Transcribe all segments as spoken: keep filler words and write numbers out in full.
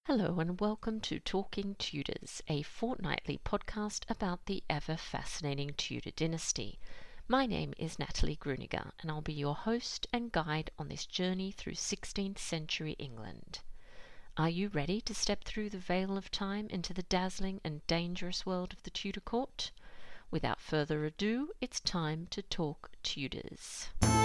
Hello and welcome to Talking Tudors, a fortnightly podcast about the ever-fascinating Tudor dynasty. My name is Natalie Gruniger and I'll be your host and guide on this journey through sixteenth century England. Are you ready to step through the veil of time into the dazzling and dangerous world of the Tudor court? Without further ado, it's time to talk Tudors.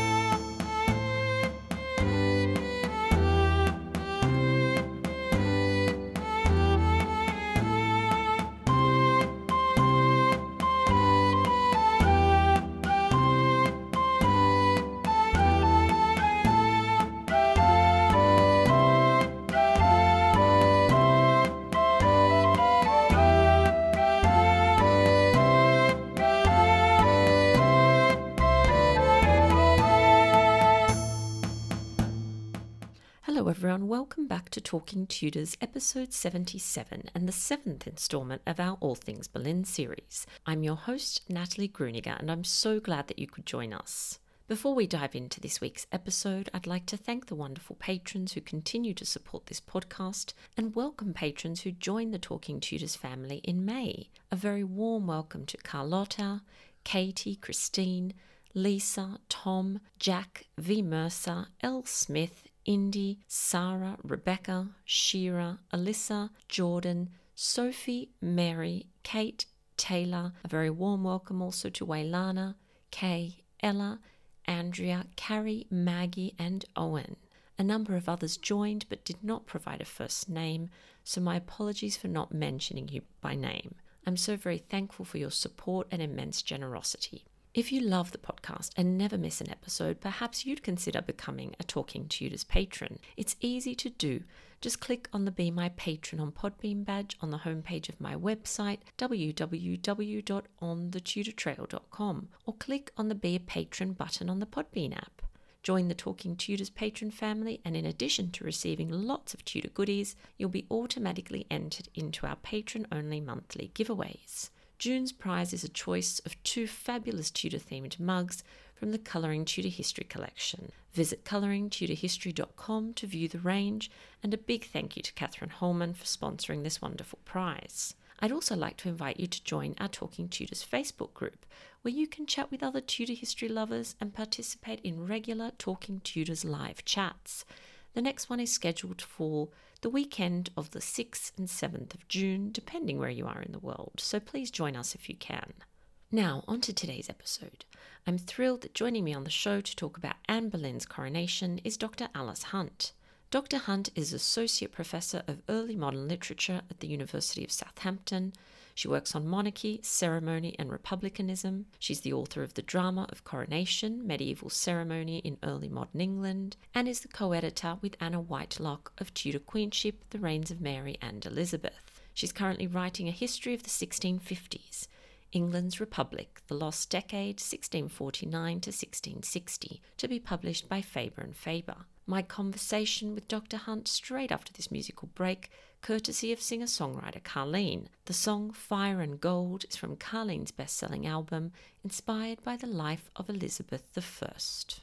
Hello everyone, welcome back to Talking Tudors episode seventy-seven and the seventh instalment of our All Things Boleyn series. I'm your host Natalie Gruniger and I'm so glad that you could join us. Before we dive into this week's episode, I'd like to thank the wonderful patrons who continue to support this podcast and welcome patrons who joined the Talking Tudors family in May. A very warm welcome to Carlotta, Katie, Christine, Lisa, Tom, Jack, V. Mercer, L. Smith, Indy, Sarah, Rebecca, Shira, Alyssa, Jordan, Sophie, Mary, Kate, Taylor. A very warm welcome also to Waylana, Kay, Ella, Andrea, Carrie, Maggie and Owen. A number of others joined but did not provide a first name, so my apologies for not mentioning you by name. I'm so very thankful for your support and immense generosity. If you love the podcast and never miss an episode, perhaps you'd consider becoming a Talking Tudors patron. It's easy to do. Just click on the Be My Patron on Podbean badge on the homepage of my website, w w w dot on the tudor trail dot com, or click on the Be a Patron button on the Podbean app. Join the Talking Tudors patron family, and in addition to receiving lots of Tudor goodies, you'll be automatically entered into our patron-only monthly giveaways. June's prize is a choice of two fabulous Tudor-themed mugs from the Colouring Tudor History collection. Visit colouring tudor history dot com to view the range, and a big thank you to Catherine Holman for sponsoring this wonderful prize. I'd also like to invite you to join our Talking Tudors Facebook group, where you can chat with other Tudor history lovers and participate in regular Talking Tudors live chats. The next one is scheduled for the weekend of the sixth and seventh of June, depending where you are in the world, so please join us if you can. Now, on to today's episode. I'm thrilled that joining me on the show to talk about Anne Boleyn's coronation is Doctor Alice Hunt. Doctor Hunt is Associate Professor of Early Modern Literature at the University of Southampton. She works on monarchy, ceremony and republicanism. She's the author of the drama of Coronation, Medieval Ceremony in Early Modern England, and is the co-editor with Anna Whitelock of Tudor Queenship, The Reigns of Mary and Elizabeth. She's currently writing a history of the sixteen fifties, England's Republic, The Lost Decade, sixteen forty-nine to sixteen sixty, to be published by Faber and Faber. My conversation with Doctor Hunt straight after this musical break, courtesy of singer-songwriter Carleen. The song Fire and Gold is from Carleen's best-selling album, inspired by the life of Elizabeth the First.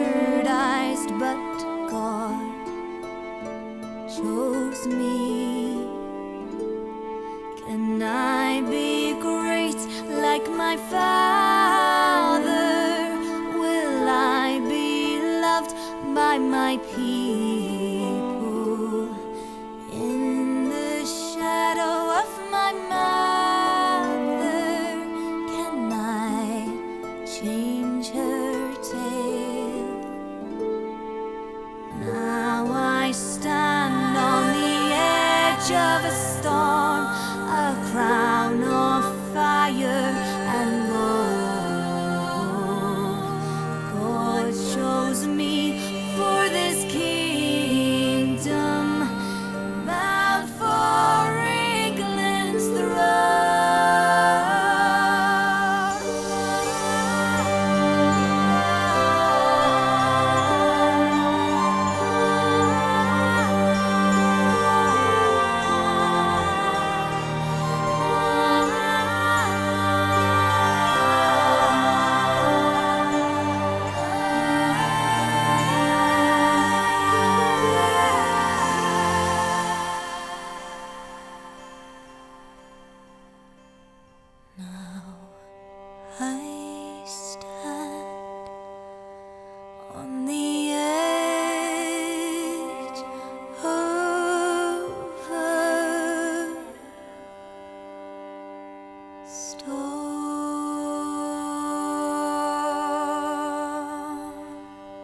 Bastardized, but God chose me. my people, in the shadow of my mother, can I change her tale? Now I stand on the edge of a storm, a crown of fire and gold. God chose me for this kingdom, bound for England's I stand on the edge of a storm.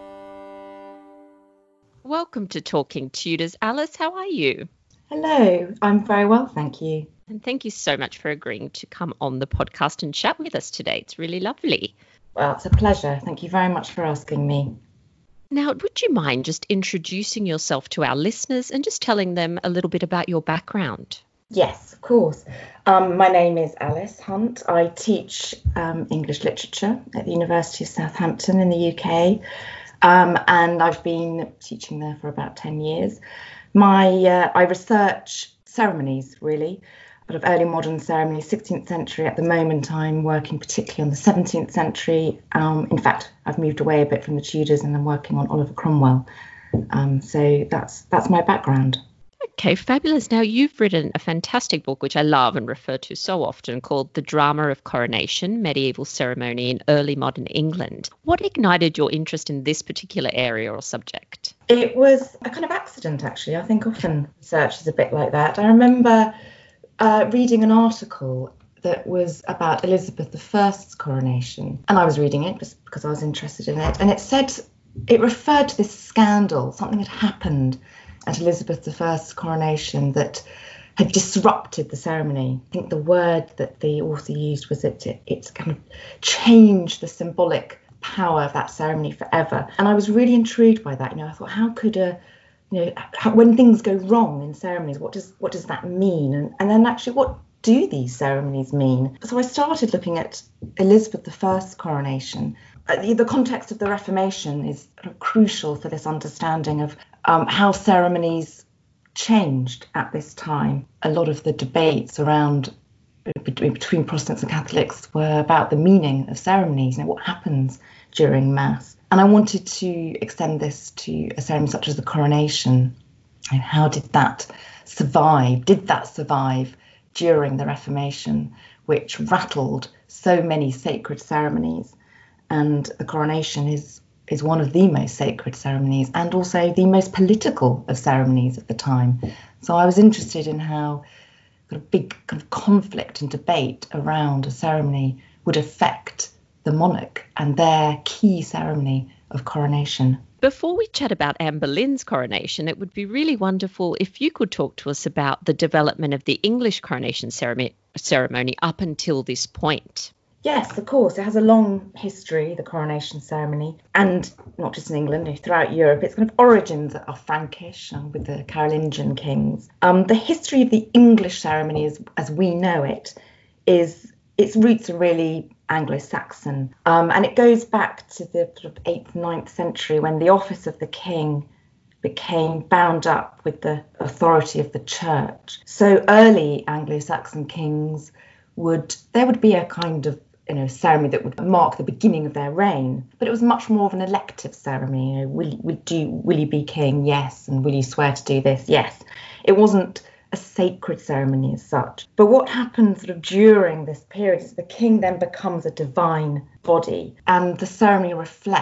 Welcome to Talking Tudors. Alice, how are you? Hello, I'm very well, thank you. And thank you so much for agreeing to come on the podcast and chat with us today. It's really lovely. Well, it's a pleasure. Thank you very much for asking me. Now, would you mind just introducing yourself to our listeners and just telling them a little bit about your background? Yes, of course. Um, my name is Alice Hunt. I teach um, English literature at the University of Southampton in the U K, um, and I've been teaching there for about ten years. My uh, I research ceremonies, really, but of early modern ceremonies, sixteenth century. At the moment, I'm working particularly on the seventeenth century. Um, in fact, I've moved away a bit from the Tudors and I'm working on Oliver Cromwell. Um, so that's that's my background. Okay, fabulous. Now, you've written a fantastic book, which I love and refer to so often, called The Drama of Coronation, Medieval Ceremony in Early Modern England. What ignited your interest in this particular area or subject? It was a kind of accident, actually. I think often research is a bit like that. I remember uh, reading an article that was about Elizabeth the First's coronation, and I was reading it just because I was interested in it, and it said, it referred to this scandal, something had happened at Elizabeth the First's coronation that had disrupted the ceremony. I think the word that the author used was that it, it's kind of changed the symbolic power of that ceremony forever. And I was really intrigued by that. You know, I thought, how could a, you know, how, when things go wrong in ceremonies, what does what does that mean? And, and then actually, what do these ceremonies mean? So I started looking at Elizabeth the First's coronation. Uh, the, the context of the Reformation is kind of crucial for this understanding of um, how ceremonies changed at this time. A lot of the debates around between, between Protestants and Catholics were about the meaning of ceremonies, you know, what happens during Mass. And I wanted to extend this to a ceremony such as the coronation. And how did that survive? Did that survive during the Reformation, which rattled so many sacred ceremonies? And the coronation is is one of the most sacred ceremonies and also the most political of ceremonies at the time. So I was interested in how kind of big kind of conflict and debate around a ceremony would affect the monarch and their key ceremony of coronation. Before we chat about Anne Boleyn's coronation, it would be really wonderful if you could talk to us about the development of the English coronation ceremony, ceremony up until this point. Yes, of course. It has a long history, the coronation ceremony, and not just in England, throughout Europe. Its kind of origins are Frankish and with the Carolingian kings. Um, the history of the English ceremony, as, as we know it, is its roots are really Anglo-Saxon, um, and it goes back to the sort of eighth, ninth century when the office of the king became bound up with the authority of the church. So early Anglo-Saxon kings would, there would be a kind of you know, ceremony that would mark the beginning of their reign, but it was much more of an elective ceremony. You know, will, will, do, will you be king? Yes. And will you swear to do this? Yes. It wasn't a sacred ceremony as such. But what happens sort of during this period is the king then becomes a divine body, and the ceremony reflects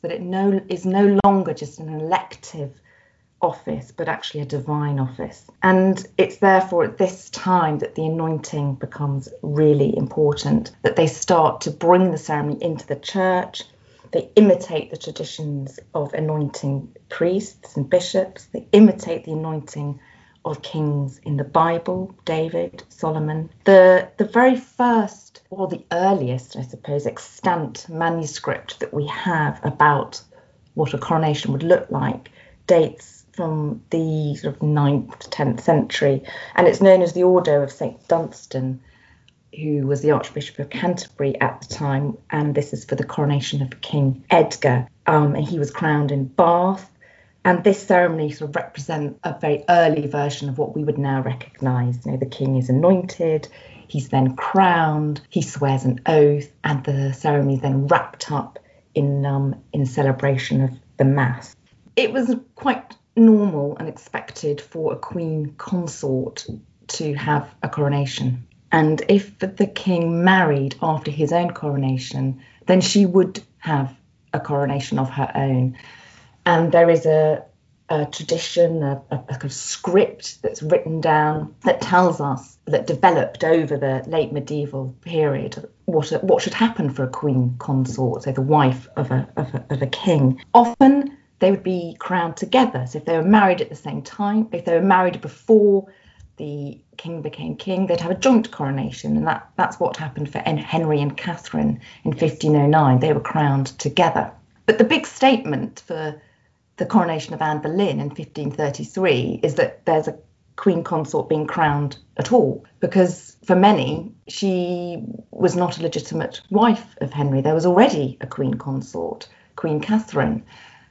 that it no is no longer just an elective office, but actually a divine office. And it's therefore at this time that the anointing becomes really important, that they start to bring the ceremony into the church. They imitate the traditions of anointing priests and bishops. They imitate the anointing of kings in the Bible, David, Solomon. The, the very first, or the earliest, I suppose, extant manuscript that we have about what a coronation would look like dates from the sort of ninth, tenth century. And it's known as the Ordo of Saint Dunstan, who was the Archbishop of Canterbury at the time. And this is for the coronation of King Edgar. Um, and he was crowned in Bath. And this ceremony sort of represents a very early version of what we would now recognise. You know, the king is anointed, he's then crowned, he swears an oath, and the ceremony is then wrapped up in um, in celebration of the Mass. It was quite normal and expected for a queen consort to have a coronation. And if the king married after his own coronation, then she would have a coronation of her own. And there is a, a tradition, a, a, a kind of script that's written down that tells us, that developed over the late medieval period, what a, what should happen for a queen consort, so the wife of a, of a of a king. Often they would be crowned together. So if they were married at the same time, if they were married before the king became king, they'd have a joint coronation, and that, that's what happened for Henry and Catherine in fifteen oh nine. They were crowned together. But the big statement for the coronation of Anne Boleyn in fifteen thirty-three is that there's a queen consort being crowned at all, because for many she was not a legitimate wife of Henry. There was already a queen consort, Queen Catherine,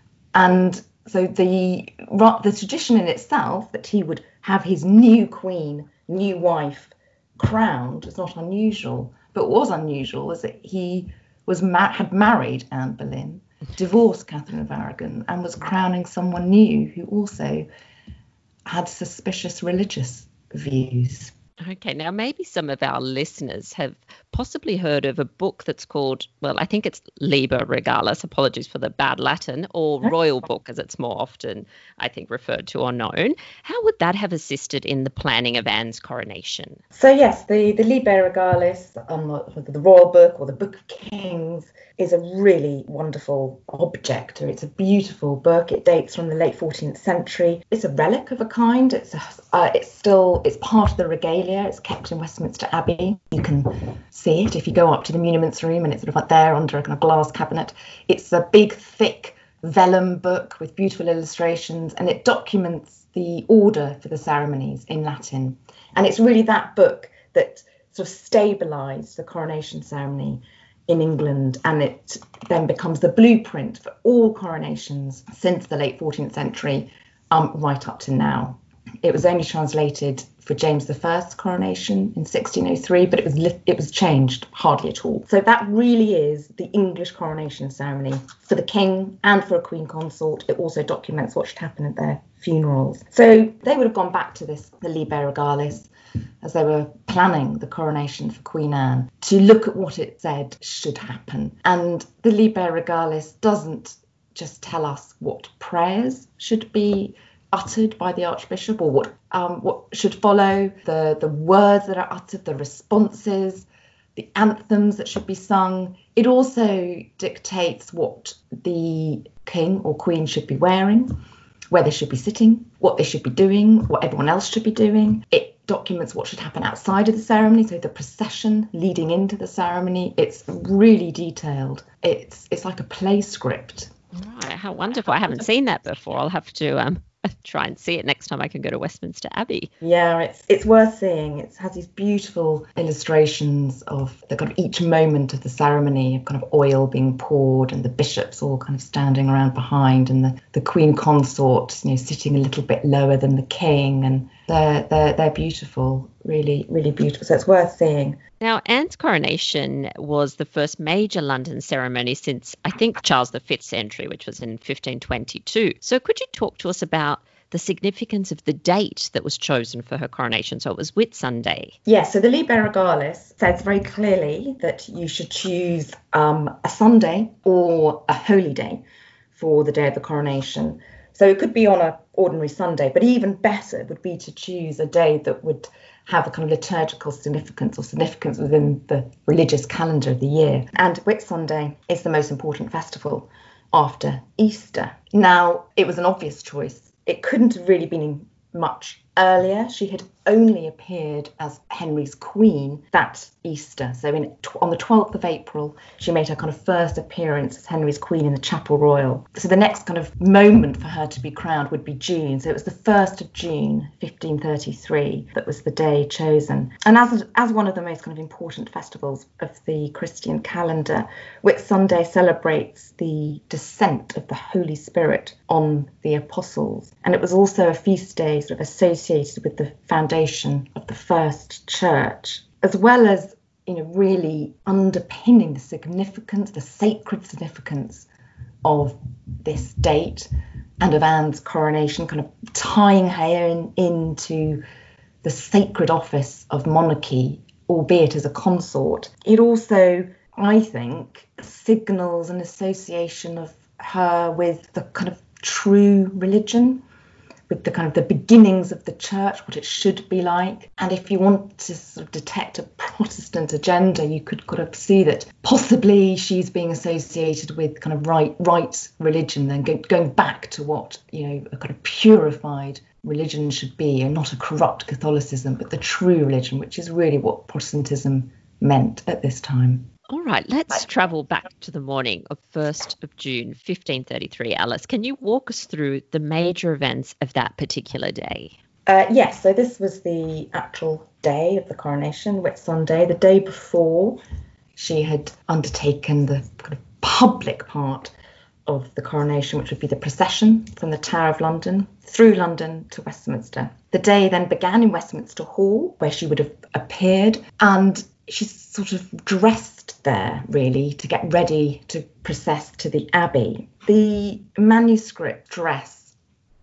and so the the tradition in itself that he would have his new queen, new wife crowned was not unusual. But what was unusual was that he was ma- had married Anne Boleyn, divorced Catherine of Aragon, and was crowning someone new who also had suspicious religious views. Okay, now maybe some of our listeners have possibly heard of a book that's called, well, I think it's Liber Regalis, apologies for the bad Latin, or Royal Book as it's more often, I think, referred to or known. How would that have assisted in the planning of Anne's coronation? So yes, the, the Liber Regalis, um, the Royal Book or the Book of Kings, is a really wonderful object. It's a beautiful book. It dates from the late fourteenth century. It's a relic of a kind. It's a, uh, it's still it's part of the regalia. It's kept in Westminster Abbey. You can see it if you go up to the muniments room, and it's sort of like there under a kind of glass cabinet. It's a big, thick vellum book with beautiful illustrations, and it documents the order for the ceremonies in Latin. And it's really that book that sort of stabilised the coronation ceremony in England, and it then becomes the blueprint for all coronations since the late fourteenth century, um, right up to now. It was only translated for James the First's coronation in sixteen oh three, but it was li- it was changed hardly at all. So that really is the English coronation ceremony for the king and for a queen consort. It also documents what should happen at their funerals. So they would have gone back to this, the Liber Regalis, as they were planning the coronation for Queen Anne, to look at what it said should happen. And the Liber Regalis doesn't just tell us what prayers should be uttered by the Archbishop, or what um, what should follow, the, the words that are uttered, the responses, the anthems that should be sung. It also dictates what the king or queen should be wearing, where they should be sitting, what they should be doing, what everyone else should be doing. It documents what should happen outside of the ceremony, so the procession leading into the ceremony. It's really detailed. It's it's like a play script. Right, how wonderful. I haven't seen that before. I'll have to um try and see it next time I can go to Westminster Abbey. Yeah, it's it's worth seeing. It has these beautiful illustrations of the kind of each moment of the ceremony, of kind of oil being poured and the bishops all kind of standing around behind, and the, the queen consort, you know, sitting a little bit lower than the king, and they're they're they're beautiful, really, really beautiful. So it's worth seeing. Now, Anne's coronation was the first major London ceremony since, I think, Charles the Fifth's entry, which was in fifteen twenty-two. So could you talk to us about the significance of the date that was chosen for her coronation. So it was Whitsunday. Yes, yeah, so the Liber Regalis says very clearly that you should choose um, a Sunday or a holy day for the day of the coronation. So it could be on an ordinary Sunday, but even better would be to choose a day that would have a kind of liturgical significance or significance within the religious calendar of the year. And Whitsunday is the most important festival after Easter. Now, it was an obvious choice. It couldn't have really been much earlier. She had only appeared as Henry's queen that Easter. So in, on the twelfth of April, she made her kind of first appearance as Henry's queen in the Chapel Royal. So the next kind of moment for her to be crowned would be June. So it was the first of June, fifteen thirty-three, that was the day chosen. And as, as one of the most kind of important festivals of the Christian calendar, Whitsunday celebrates the descent of the Holy Spirit on the apostles. And it was also a feast day sort of associated with the foundation of the first church, as well as, you know, really underpinning the significance, the sacred significance of this date and of Anne's coronation, kind of tying her in, into the sacred office of monarchy, albeit as a consort. It also, I think, signals an association of her with the kind of true religion, with the kind of the beginnings of the church, what it should be like. And if you want to sort of detect a Protestant agenda, you could kind of see that possibly she's being associated with kind of right right religion, then go, going back to what, you know, a kind of purified religion should be, and not a corrupt Catholicism, but the true religion, which is really what Protestantism meant at this time. All right, let's travel back to the morning of first of June, fifteen thirty-three. Alice, can you walk us through the major events of that particular day? Uh, yes, so this was the actual day of the coronation, Whitsunday. The day before, she had undertaken the kind of public part of the coronation, which would be the procession from the Tower of London through London to Westminster. The day then began in Westminster Hall, where she would have appeared, and she's sort of dressed there, really, to get ready to process to the Abbey. The manuscript dress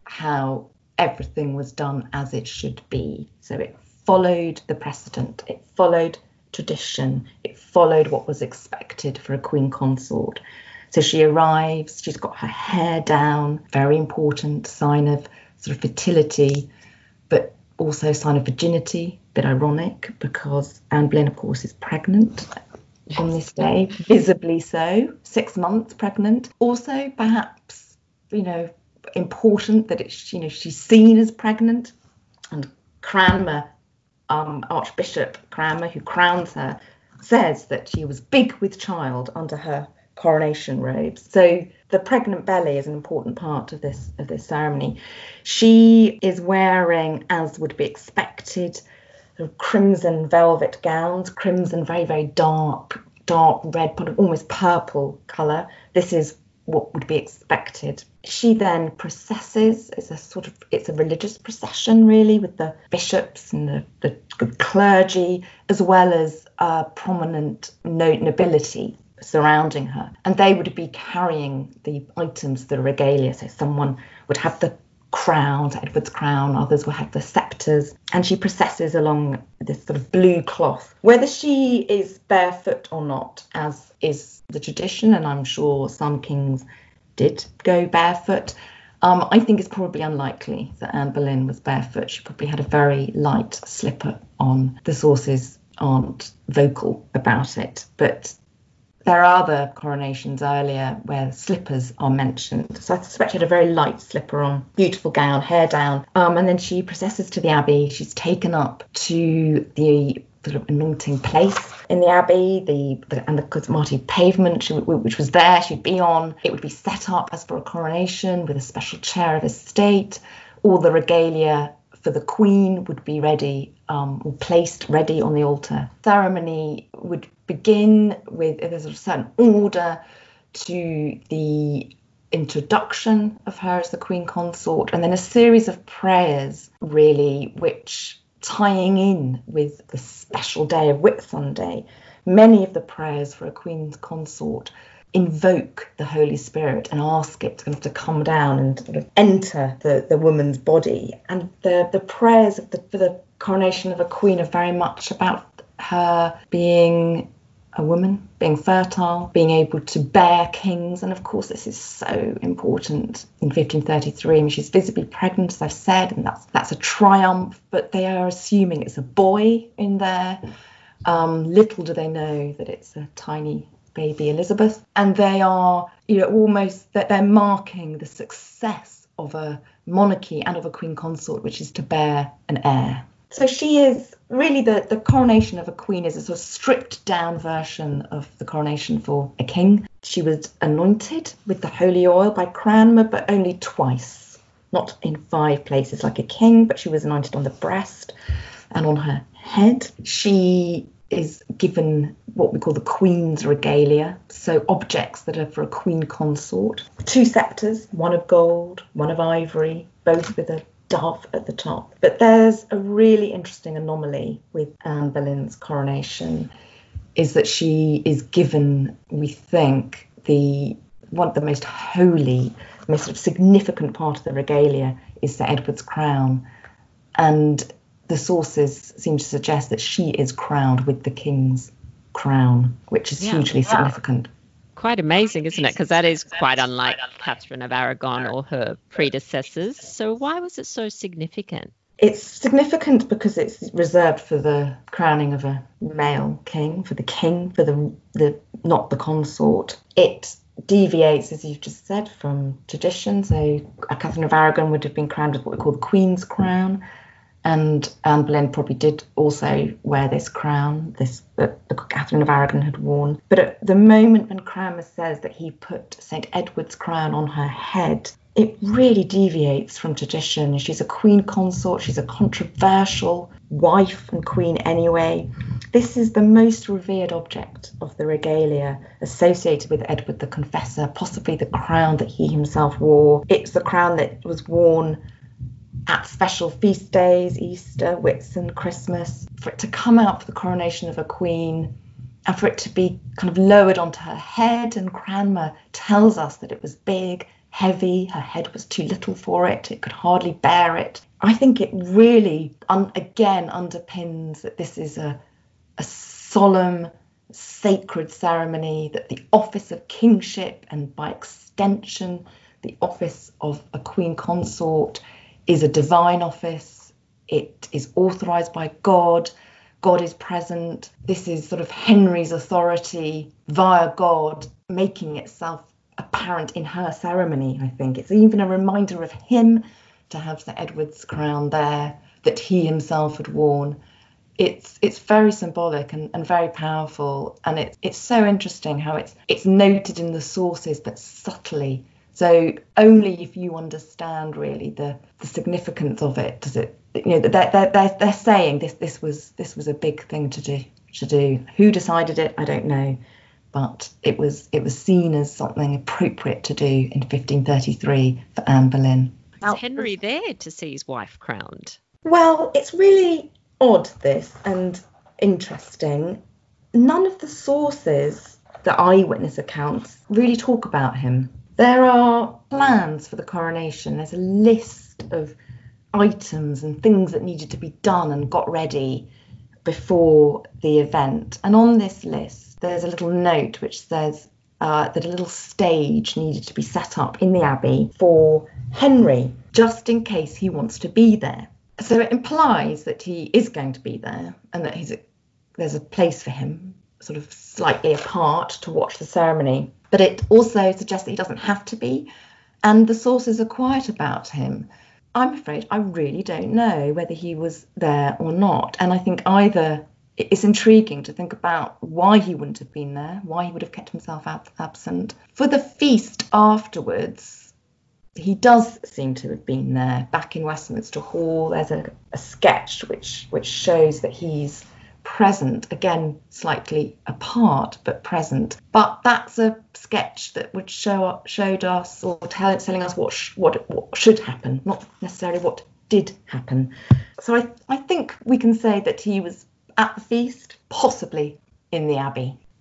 how everything was done as it should be. So it followed the precedent, it followed tradition, it followed what was expected for a queen consort. So she arrives, she's got her hair down, very important sign of sort of fertility, but also a sign of virginity. Bit ironic because Anne Boleyn, of course, is pregnant on this day, visibly so, six months pregnant. Also, perhaps, you know, important that it's, you know, she's seen as pregnant. And Cranmer, um, Archbishop Cranmer, who crowns her, says that she was big with child under her coronation robes. So the pregnant belly is an important part of this of this ceremony. She is wearing, as would be expected, crimson velvet gowns, crimson, very, very dark, dark red, almost purple colour. This is what would be expected. She then processes. It's a sort of, it's a religious procession, really, with the bishops and the, the clergy, as well as uh, prominent nobility surrounding her. And they would be carrying the items, the regalia. So someone would have the crown, Edward's crown, others will have the sceptres, and she processes along this sort of blue cloth. Whether she is barefoot or not, as is the tradition, and I'm sure some kings did go barefoot, um, I think it's probably unlikely that Anne Boleyn was barefoot. She probably had a very light slipper on. The sources aren't vocal about it, but there are other coronations earlier where slippers are mentioned. So I suspect she had a very light slipper on, beautiful gown, hair down. Um, and then she processes to the Abbey. She's taken up to the sort of anointing place in the Abbey, the, the and the Cosmati pavement, she, which was there, she'd be on. It would be set up as for a coronation with a special chair of estate. All the regalia for the Queen would be ready, um, or placed ready on the altar. Ceremony would begin with, there's a certain order to the introduction of her as the Queen Consort, and then a series of prayers, really, which tying in with the special day of Whitsunday. Many of the prayers for a Queen Consort invoke the Holy Spirit and ask it kind of to come down and sort of enter the, the woman's body. And the, the prayers of the, for the coronation of a queen are very much about her being a woman, being fertile, being able to bear kings. And of course, this is so important in fifteen thirty-three. I mean, she's visibly pregnant, as I've said, and that's that's a triumph. But they are assuming it's a boy in there. Um, little do they know that it's a tiny baby Elizabeth. And they are, you know, almost that they're marking the success of a monarchy and of a queen consort, which is to bear an heir. So she is really the, the coronation of a queen is a sort of stripped down version of the coronation for a king. She was anointed with the holy oil by Cranmer, but only twice, not in five places like a king, but she was anointed on the breast and on her head. She is given what we call the Queen's regalia, so objects that are for a queen consort. Two sceptres, one of gold, one of ivory, both with a dove at the top. But there's a really interesting anomaly with Anne Boleyn's coronation, is that she is given, we think, the one of the most holy, most sort of significant part of the regalia is Sir Edward's crown. And the sources seem to suggest that she is crowned with the king's crown, which is yeah, hugely yeah. significant. Quite amazing, isn't it? Because that is quite unlike Catherine of Aragon or her predecessors. So why was it so significant? It's significant because it's reserved for the crowning of a male king, for the king, for the the not the consort. It deviates, as you've just said, from tradition. So Catherine of Aragon would have been crowned with what we call the Queen's crown. And Anne Boleyn probably did also wear this crown, this that Catherine of Aragon had worn. But at the moment when Cranmer says that he put Saint Edward's crown on her head, it really deviates from tradition. She's a queen consort, she's a controversial wife and queen anyway. This is the most revered object of the regalia associated with Edward the Confessor, possibly the crown that he himself wore. It's the crown that was worn at special feast days, Easter, Whitsun, Christmas, for it to come out for the coronation of a queen and for it to be kind of lowered onto her head. And Cranmer tells us that it was big, heavy, her head was too little for it, it could hardly bear it. I think it really, un- again, underpins that this is a, a solemn, sacred ceremony, that the office of kingship and by extension, the office of a queen consort is a divine office. It is authorised by God. God is present. This is sort of Henry's authority via God making itself apparent in her ceremony, I think. It's even a reminder of him to have Sir Edward's crown there that he himself had worn. It's it's very symbolic and, and very powerful. And it's it's so interesting how it's it's noted in the sources, but subtly. So only if you understand really the, the significance of it does it, you know, they're, they're, they're, they're saying this this was this was a big thing to do to do. Who decided it? I don't know. But it was it was seen as something appropriate to do in fifteen thirty-three for Anne Boleyn. Was Henry there to see his wife crowned? Well, it's really odd, this, and interesting. None of the sources, the eyewitness accounts, really talk about him. There are plans for the coronation. There's a list of items and things that needed to be done and got ready before the event. And on this list, there's a little note which says uh, that a little stage needed to be set up in the Abbey for Henry, just in case he wants to be there. So it implies that he is going to be there and that he's a, there's a place for him, sort of slightly apart, to watch the ceremony. But it also suggests that he doesn't have to be, and the sources are quiet about him. I'm afraid I really don't know whether he was there or not. And I think either it's intriguing to think about why he wouldn't have been there, why he would have kept himself ab- absent. For the feast afterwards, he does seem to have been there, back in Westminster Hall. There's a, a sketch which which shows that he's present, again slightly apart but present. But that's a sketch that would show showed us or tell, telling us what, sh- what what should happen, not necessarily what did happen. So I I think we can say that he was at the feast, possibly in the Abbey.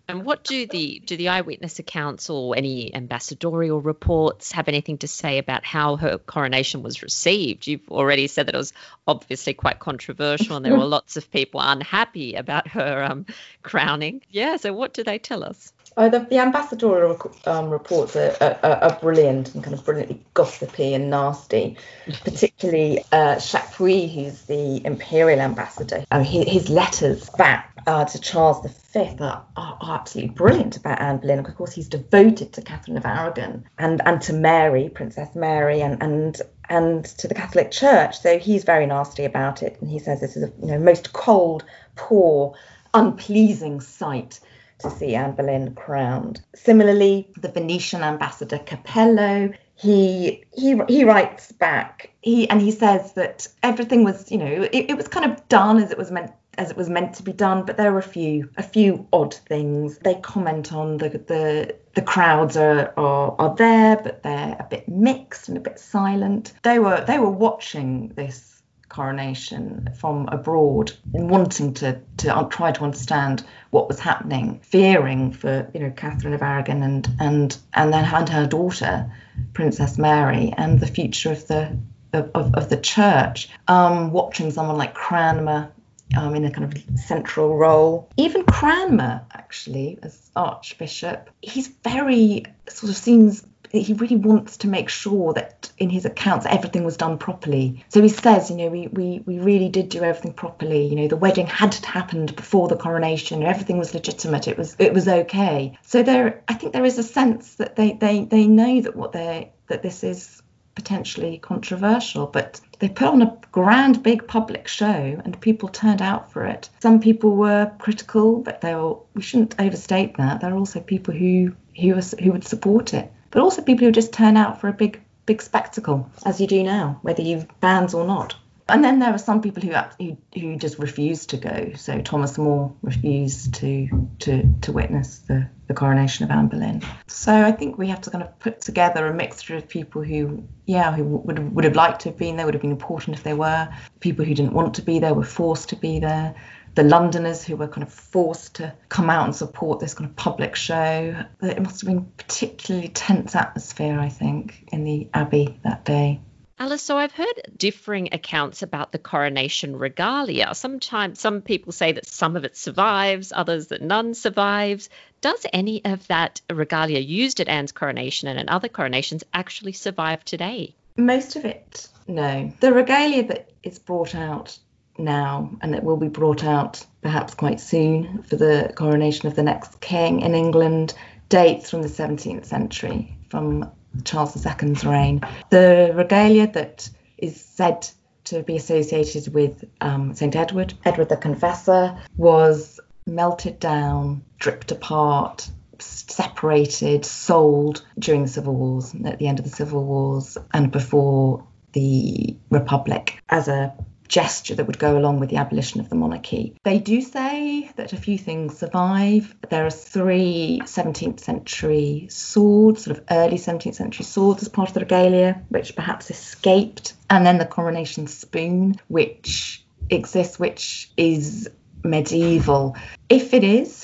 And what do the do the eyewitness accounts or any ambassadorial reports have anything to say about how her coronation was received? You've already said that it was obviously quite controversial and there were lots of people unhappy about her um, crowning. Yeah, so what do they tell us? Oh, the, the ambassadorial um, reports are, are, are brilliant and kind of brilliantly gossipy and nasty, particularly uh, Chapuis, who's the imperial ambassador. Oh, his, his letters back uh, to Charles the Fifth are, are, are absolutely brilliant about Anne Boleyn. Of course, he's devoted to Catherine of Aragon and, and to Mary, Princess Mary, and, and and to the Catholic Church. So he's very nasty about it, and he says this is a you know most cold, poor, unpleasing sight to see Anne Boleyn crowned. Similarly, the Venetian ambassador Capello, he he he writes back, he and he says that everything was, you know, it, it was kind of done as it was meant as it was meant to be done, but there were a few a few odd things. They comment on the the the crowds are are, are there, but they're a bit mixed and a bit silent. They were they were watching this coronation from abroad and wanting to to try to understand what was happening, fearing for you know Catherine of Aragon and and and then and her daughter Princess Mary and the future of the of, of the church. Um, watching someone like Cranmer um, in a kind of central role, even Cranmer actually as Archbishop, he's very sort of seems. He really wants to make sure that in his accounts everything was done properly. So he says, you know, we, we, we really did do everything properly. You know, the wedding had happened before the coronation. Everything was legitimate. It was it was okay. So there, I think there is a sense that they they, they know that what they that this is potentially controversial, but they put on a grand big public show and people turned out for it. Some people were critical, but they were, we shouldn't overstate that. There are also people who who was, who would support it. But also people who just turn out for a big, big spectacle, as you do now, whether you've bands or not. And then there are some people who who, who just refuse to go. So Thomas More refused to to to witness the, the coronation of Anne Boleyn. So I think we have to kind of put together a mixture of people who, yeah, who would would have liked to have been there, would have been important if they were. People who didn't want to be there were forced to be there. The Londoners who were kind of forced to come out and support this kind of public show. It must have been a particularly tense atmosphere, I think, in the Abbey that day. Alice, so I've heard differing accounts about the coronation regalia. Sometimes some people say that some of it survives, others that none survives. Does any of that regalia used at Anne's coronation and in other coronations actually survive today? Most of it, no. The regalia that is brought out now and it will be brought out perhaps quite soon for the coronation of the next king in England dates from the seventeenth century, from Charles the Second's reign. The regalia that is said to be associated with um, Saint Edward, Edward the Confessor, was melted down, stripped apart, separated, sold during the Civil Wars, at the end of the Civil Wars and before the Republic, as a gesture that would go along with the abolition of the monarchy. They do say that a few things survive. There are three seventeenth century swords, sort of early seventeenth century swords as part of the regalia, which perhaps escaped. And then the coronation spoon, which exists, which is medieval. If it is,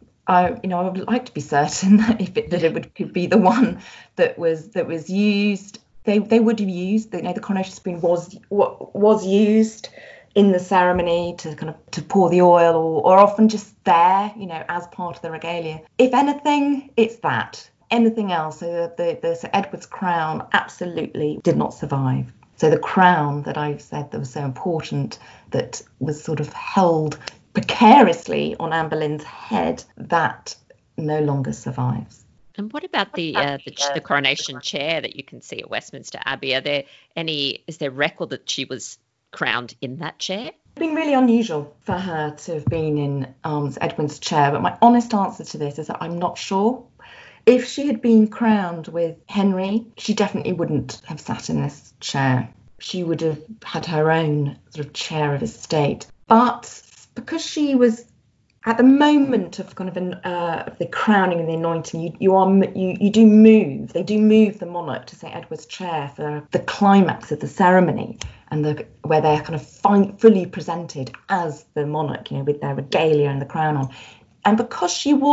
I, you know, I would like to be certain that if it, that it would could be the one that was that was used. They they would have used, you know, the coronation spoon was was used in the ceremony to kind of to pour the oil, or, or often just there, you know, as part of the regalia. If anything, it's that. Anything else, so the, the, the Sir Edward's crown absolutely did not survive. So the crown that I've said that was so important, that was sort of held precariously on Anne Boleyn's head, that no longer survives. And what about the, uh, the the coronation chair that you can see at Westminster Abbey? Are there any? Is there record that she was crowned in that chair? It's been really unusual for her to have been in um, Edward's chair, but my honest answer to this is that I'm not sure. If she had been crowned with Henry, she definitely wouldn't have sat in this chair. She would have had her own sort of chair of estate. But because she was at the moment of kind of an, uh, of the crowning and the anointing, you you are you you do move. They do move the monarch to Saint Edward's chair for the climax of the ceremony, and the where they're kind of fi- fully presented as the monarch, you know, with their regalia and the crown on. And because she was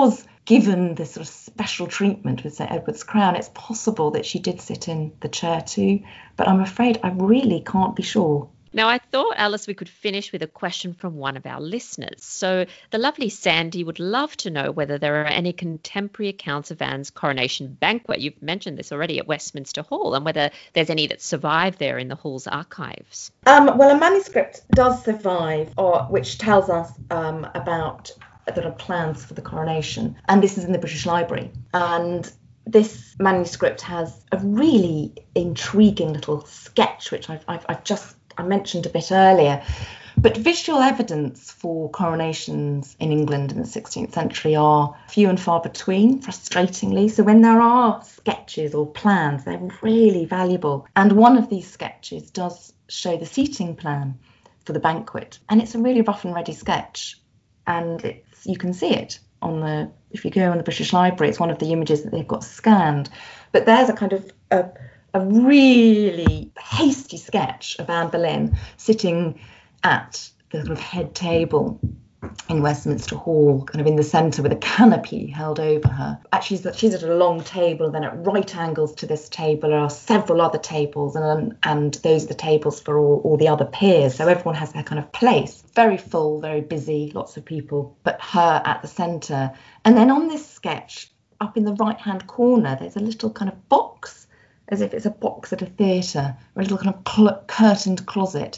given this sort of special treatment with St Edward's crown, it's possible that she did sit in the chair too, but I'm afraid I really can't be sure. Now, I thought, Alice, we could finish with a question from one of our listeners. So the lovely Sandy would love to know whether there are any contemporary accounts of Anne's coronation banquet. You've mentioned this already at Westminster Hall, and whether there's any that survive there in the Hall's archives. Um, well, a manuscript does survive, or which tells us um, about the plans for the coronation, and this is in the British Library. And this manuscript has a really intriguing little sketch, which I've, I've, I've just I mentioned a bit earlier. But visual evidence for coronations in England in the sixteenth century are few and far between, frustratingly. So when there are sketches or plans, they're really valuable. And one of these sketches does show the seating plan for the banquet. And it's a really rough and ready sketch. And it's, you can see it on the, if you go on the British Library, it's one of the images that they've got scanned. But there's a kind of a, a really hasty sketch of Anne Boleyn sitting at the sort of head table in Westminster Hall, kind of in the centre with a canopy held over her. Actually, she's, she's at a long table, then at right angles to this table there are several other tables, and and those are the tables for all, all the other peers. So everyone has their kind of place. Very full, very busy, lots of people, but her at the centre. And then on this sketch, up in the right-hand corner, there's a little kind of box, as if it's a box at a theatre, or a little kind of cl- curtained closet.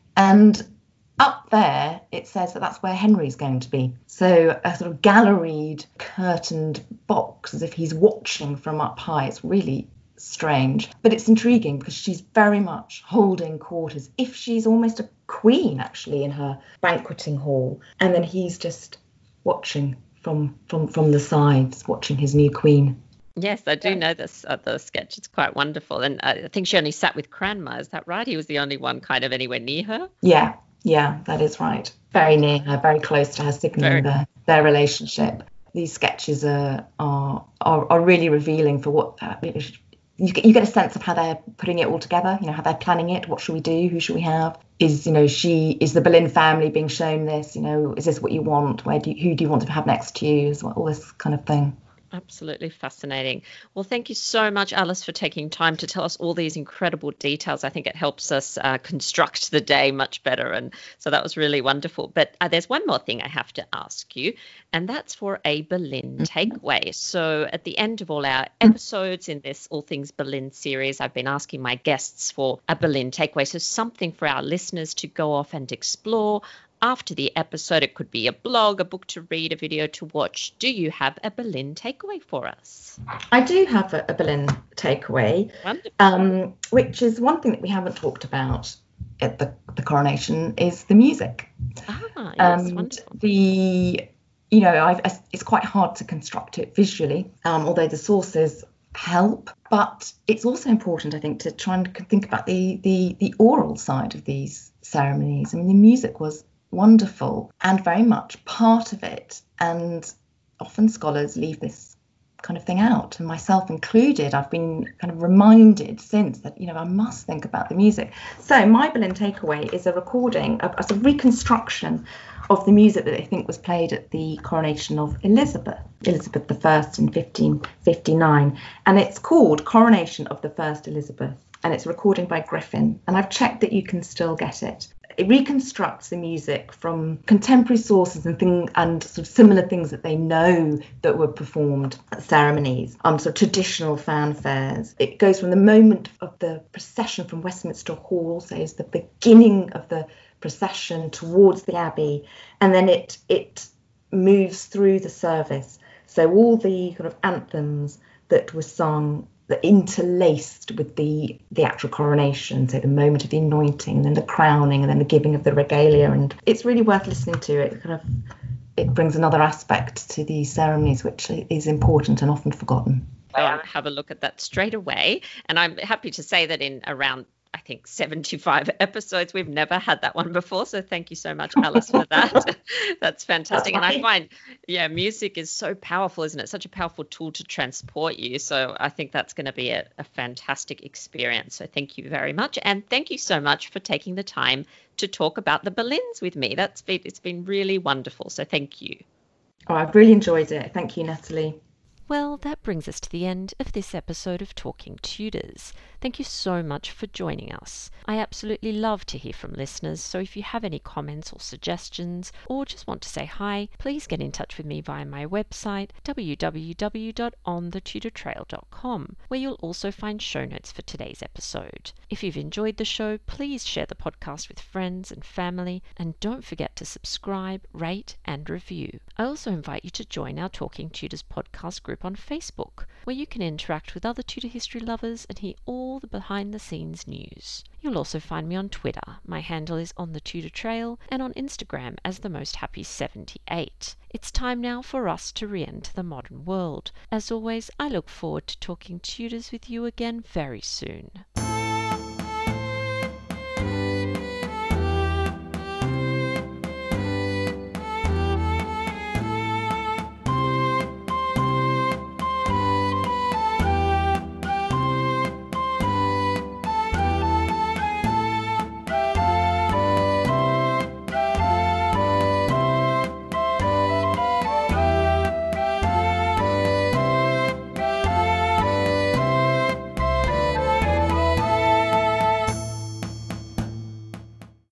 And up there, it says that that's where Henry's going to be. So a sort of galleried, curtained box, as if he's watching from up high. It's really strange. But it's intriguing because she's very much holding court as if she's almost a queen, actually, in her banqueting hall. And then he's just watching from from, from the sides, watching his new queen. Yes, I do know this other sketch. It's quite wonderful. And I think she only sat with Cranmer. Is that right? He was the only one kind of anywhere near her? Yeah, yeah, that is right. Very near her, very close to her, signalling their, their relationship. These sketches are, are are are really revealing for what uh, you get. You get a sense of how they're putting it all together. You know, how they're planning it. What should we do? Who should we have? Is you know she is the Boleyn family being shown this? You know, is this what you want? Where do you, who do you want to have next to you? Is all this kind of thing. Absolutely fascinating. Well, thank you so much, Alice, for taking time to tell us all these incredible details. I think it helps us uh, construct the day much better. And so that was really wonderful. But uh, there's one more thing I have to ask you, and that's for a Boleyn takeaway. So at the end of all our episodes in this All Things Boleyn series, I've been asking my guests for a Boleyn takeaway. So something for our listeners to go off and explore. After the episode, it could be a blog, a book to read, a video to watch. Do you have a Boleyn takeaway for us? I do have a, a Boleyn takeaway, um, which is one thing that we haven't talked about at the, the coronation is the music. Ah, yes, and wonderful. the, you know, I've, it's quite hard to construct it visually, um, although the sources help. But it's also important, I think, to try and think about the the the oral side of these ceremonies. I mean, the music was wonderful and very much part of it, and often scholars leave this kind of thing out, and myself included. I've been kind of reminded since that, you know, I must think about the music. So my Boleyn takeaway is a recording, a, a sort of reconstruction of the music that I think was played at the coronation of Elizabeth, Elizabeth the First in fifteen fifty-nine, and it's called Coronation of the First Elizabeth, and it's a recording by Griffin, and I've checked that you can still get it. It reconstructs the music from contemporary sources and thing and sort of similar things that they know that were performed at ceremonies, um, sort of traditional fanfares. It goes from the moment of the procession from Westminster Hall, so it's the beginning of the procession towards the Abbey, and then it it moves through the service. So all the kind of anthems that were sung, that interlaced with the the actual coronation, so the moment of the anointing, and then the crowning, and then the giving of the regalia. And it's really worth listening to. It kind of it brings another aspect to these ceremonies, which is important and often forgotten. I'll have a look at that straight away. And I'm happy to say that in around, I think, seventy-five episodes, we've never had that one before. So thank you so much, Alice, for that. That's fantastic. That's right. And I find, yeah, music is so powerful, isn't it? Such a powerful tool to transport you. So I think that's going to be a, a fantastic experience. So thank you very much. And thank you so much for taking the time to talk about the Boleyns with me. That's been, it's been really wonderful. So thank you. Oh, I've really enjoyed it. Thank you, Natalie. Well, that brings us to the end of this episode of Talking Tudors. Thank you so much for joining us. I absolutely love to hear from listeners, so if you have any comments or suggestions, or just want to say hi, please get in touch with me via my website, w w w dot on the tudor trail dot com, where you'll also find show notes for today's episode. If you've enjoyed the show, please share the podcast with friends and family, and don't forget to subscribe, rate, and review. I also invite you to join our Talking Tudors podcast group on Facebook, where you can interact with other Tudor history lovers and hear all the behind-the-scenes news. You'll also find me on Twitter. My handle is On the Tudor Trail, and on Instagram as The Most Happy seventy-eight. It's time now for us to re-enter the modern world. As always, I look forward to talking Tudors with you again very soon.